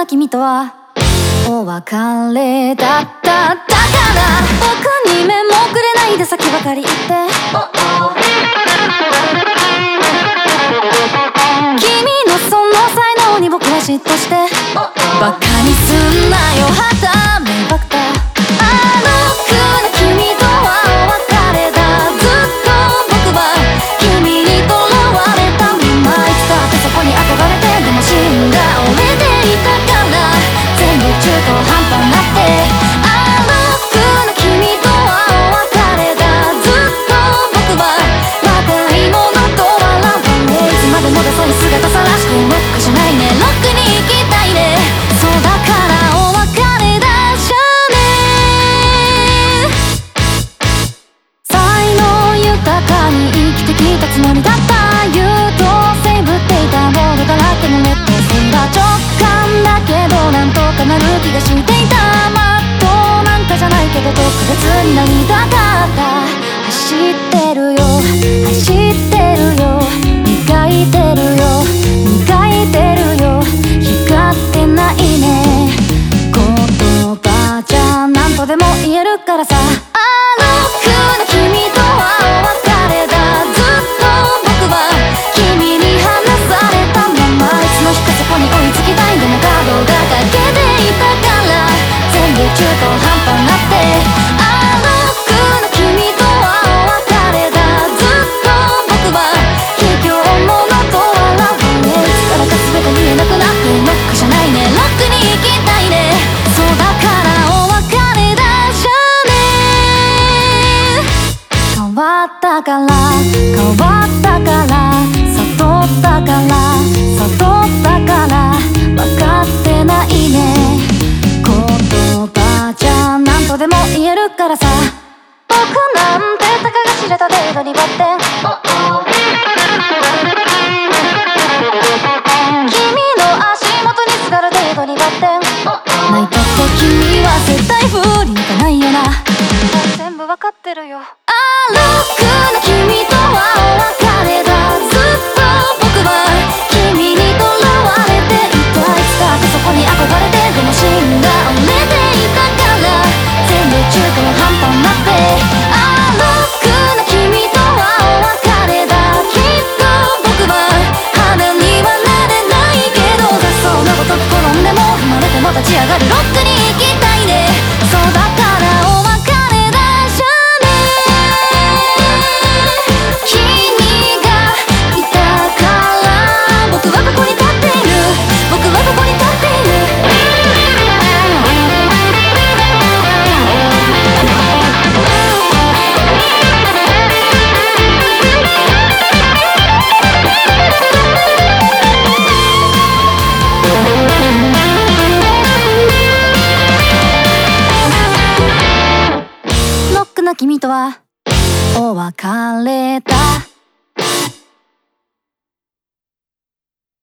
な君とはお別れだった。だから僕に目もくれないで先ばかり言って君のその才能に僕は嫉妬してバカにすんなよはためばくた。あの苦な君とはお別れだ。ずっと僕は君にとらわれたままいつだってそこに憧れてでも死んだ俺でいたから全部中途半端になってあの苦な君とはお別れだ。ずっと僕は若い者と笑わねいつまでもダサい姿さらしてロックじゃないねロックに行きたいね。そうだからお別れだじゃね。才能豊かに生きてきたつもりだった。優等生ぶっていたボールだらけの劣等生が直感だけどなんとかなる気がしていた。まっとうなんかじゃないけど特別になりたかった。走ってるよ走ってるよ磨いてるよ磨いてるよ光ってないね。言葉じゃ何とでも言えるからさ。あの苦な君とはお別れだ。ずっと僕は君に離されたままいつの日かそこに追いつきたい。でもカードがかけていたから全部中途半端になってあの苦な君とはお別れだ。ずっと僕は卑怯者と笑わねいつからか全て見えなくなってロックじゃないねロックに行きたいね。そうだからお別れだじゃね。変わったから変わったから悟ったから悟ったから分かってないね。言葉じゃ何とでも言えるからさ。僕なんてたかが知れた程度にばって君の足元にすがる程度にばって泣いたって君は絶対振り向かないよな。全部わかってるよ。あの苦な君とはお別れだ。ずっと僕は君にとらわれていた。いつだってそこに憧れてでも死んだ俺でいたから全部中途半端になってあの苦な君とはお別れだ。きっと僕は花にはなれないけど雑草のごとく転んでも踏まれても立ち上がるロックに行きたいね。そうだからお別れだじゃね。君がいたから僕はここに立っている僕はここに立っている。ロックな君とはお別れだ。